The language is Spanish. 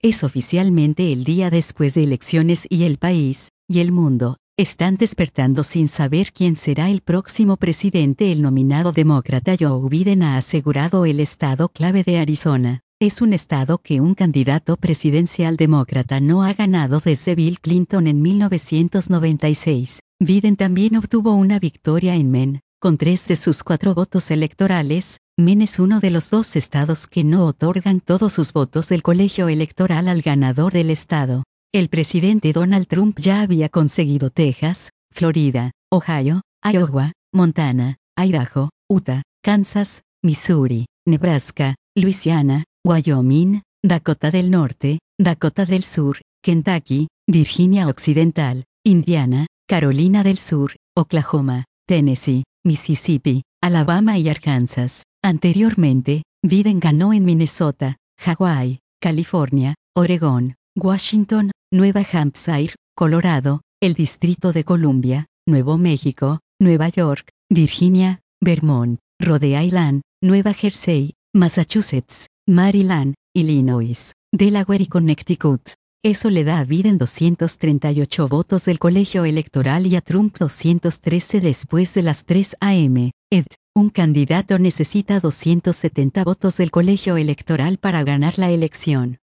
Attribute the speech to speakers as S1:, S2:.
S1: Es oficialmente el día después de elecciones y el país, y el mundo, están despertando sin saber quién será el próximo presidente. El nominado demócrata Joe Biden ha asegurado el estado clave de Arizona. Es un estado que un candidato presidencial demócrata no ha ganado desde Bill Clinton en 1996. Biden también obtuvo una victoria en Maine, con 3 de sus 4 votos electorales. Maine es uno de los 2 estados que no otorgan todos sus votos del colegio electoral al ganador del estado. El presidente Donald Trump ya había conseguido Texas, Florida, Ohio, Iowa, Montana, Idaho, Utah, Kansas, Missouri, Nebraska, Luisiana, Wyoming, Dakota del Norte, Dakota del Sur, Kentucky, Virginia Occidental, Indiana, Carolina del Sur, Oklahoma, Tennessee, Mississippi, Alabama y Arkansas. Anteriormente, Biden ganó en Minnesota, Hawái, California, Oregón, Washington, Nueva Hampshire, Colorado, el Distrito de Columbia, Nuevo México, Nueva York, Virginia, Vermont, Rhode Island, Nueva Jersey, Massachusetts, Maryland, Illinois, Delaware y Connecticut. Eso le da a Biden 238 votos del colegio electoral y a Trump 213 después de las 3 a.m. Un candidato necesita 270 votos del colegio electoral para ganar la elección.